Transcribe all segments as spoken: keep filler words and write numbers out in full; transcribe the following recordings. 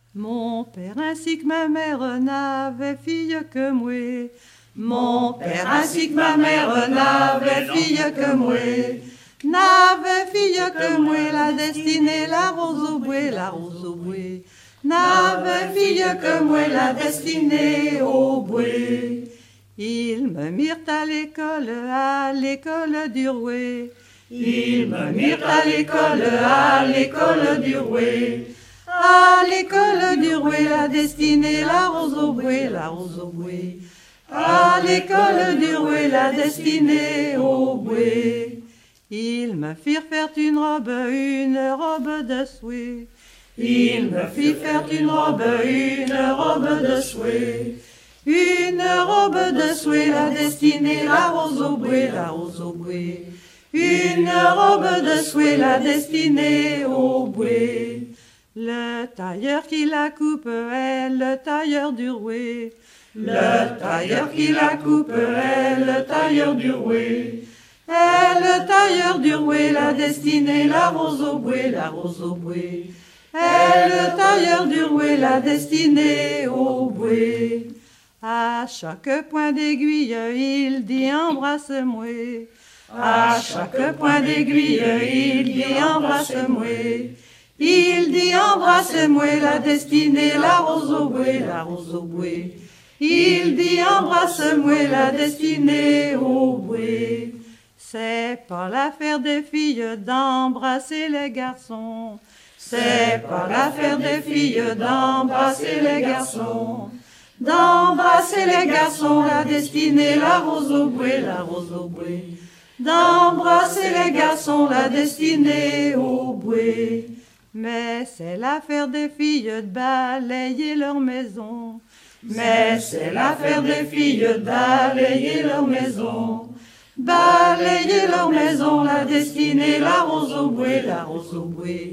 Mon père ainsi que ma mère n'avaient fille que moi. Mon père ainsi que ma mère n'avait fille que moi. N'avait fille que moi, la destinée, la rose au bouet, la rose au bouet. N'avait fille que moi, la destinée au bouet. Ils me mirent à l'école, à l'école du Rouet. Ils me mirent à l'école, à l'école du Rouet. À l'école du Rouet, la destinée, la rose au bouet, la rose au bouet. À l'école du Rouet, la destinée au bouet. Ils me firent faire une robe, une robe de souhait. Ils me firent faire une robe, une robe de souhait. Une robe de souhait, la destinée, la rose au bouet, la rose au bouet. Une robe de souhait, la destinée au bouet. Le tailleur qui la coupe est le tailleur du Rouet. Le tailleur qui la coupe est le tailleur du Rouet. Est le tailleur du Rouet, la destinée, la rose au bouet, la rose au bouet. Est le tailleur du Rouet, la destinée au bouet. À chaque point d'aiguille, il dit embrasse-moi. À chaque point d'aiguille, il dit embrasse-moi. Il dit embrasse-moi, la destinée, la rose au bouet, la rose au bouet. Il dit embrasse-moi, la destinée au bouet. C'est pas l'affaire des filles d'embrasser les garçons. C'est pas l'affaire des filles d'embrasser les garçons. D'embrasser les garçons, la destinée, la rose au bouet, la rose au bouet. D'embrasser les garçons, la destinée au bouet. Mais c'est l'affaire des filles de balayer leur maison. Mais c'est l'affaire des filles de balayer leur maison. Balayer leur maison, la destinée, la rose au bouet, la rose au bouet.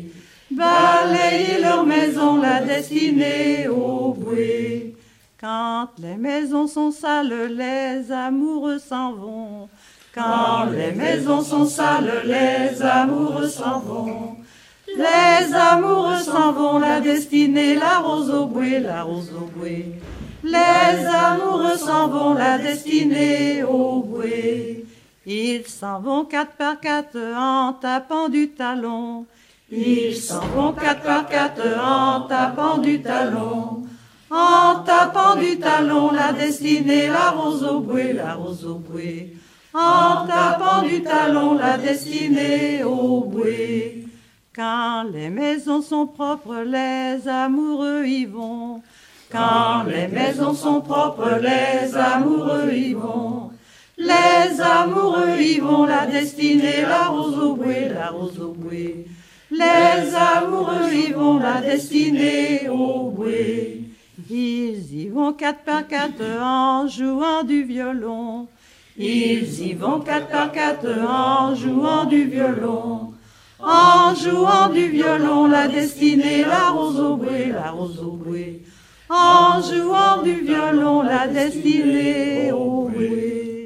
Balayer leur maison, la destinée au bouet. Quand les maisons sont sales, les amoureux s'en vont. Quand les maisons sont sales, les amoureux s'en vont. Les amoureux s'en vont, la destinée, la rose au bouet, la rose au bouet. Les amoureux s'en vont, la destinée au bouet. Ils s'en vont quatre par quatre en tapant du talon. Ils s'en vont quatre par quatre en tapant du talon. En tapant du talon, la destinée, la rose au bouet, la rose au bouet. En tapant du talon, la destinée au bouet. Quand les maisons sont propres, les amoureux y vont. Quand les maisons sont propres, les amoureux y vont. Les amoureux y vont, la destinée, la rose au bouet, la rose au bouet. Les amoureux y vont, la destinée au bouet. Ils y vont quatre par quatre en jouant du violon. Ils y vont quatre par quatre en jouant du violon. En jouant du violon, la destinée, la rose au bouet, la rose au bouet. En jouant du violon, la destinée au bouet.